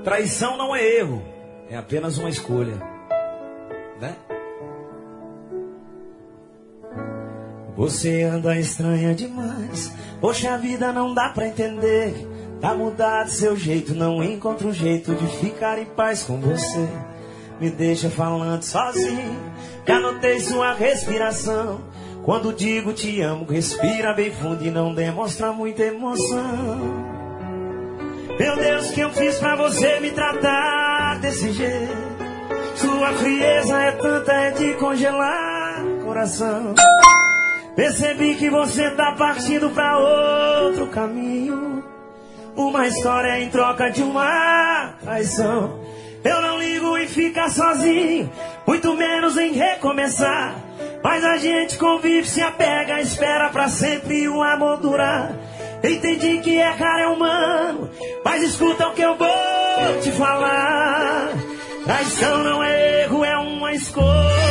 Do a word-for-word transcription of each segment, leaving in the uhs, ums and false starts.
Traição não é erro, é apenas uma escolha, né? Você anda estranha demais, poxa, a vida não dá pra entender. Tá mudado seu jeito, não encontro um jeito de ficar em paz com você. Me deixa falando sozinho, já notei sua respiração. Quando digo te amo, respira bem fundo e não demonstra muita emoção. Meu Deus, que eu fiz pra você me tratar desse jeito? Sua frieza é tanta, é de congelar coração. Percebi que você tá partindo pra outro caminho, uma história em troca de uma traição. Eu não ligo em ficar sozinho, muito menos em recomeçar. Mas a gente convive, se apega, espera pra sempre o amor durar. Entendi que errar é humano, mas escuta o que eu vou te falar. Traição não é erro, é uma escolha.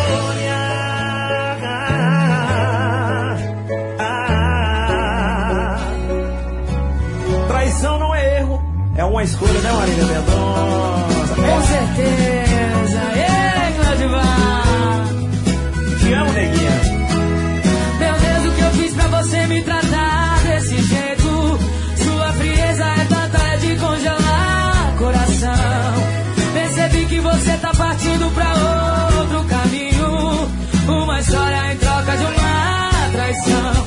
Ah, traição não é erro, é uma escolha, né, Marília Mendonça? Com certeza, ei, Gladivar. Te amo, neguinha. Meu Deus, o que eu fiz pra você me tratar desse jeito? Sua frieza é tanta, é de congelar coração. Percebi que você tá partindo pra outro caminho, uma história em troca de uma traição.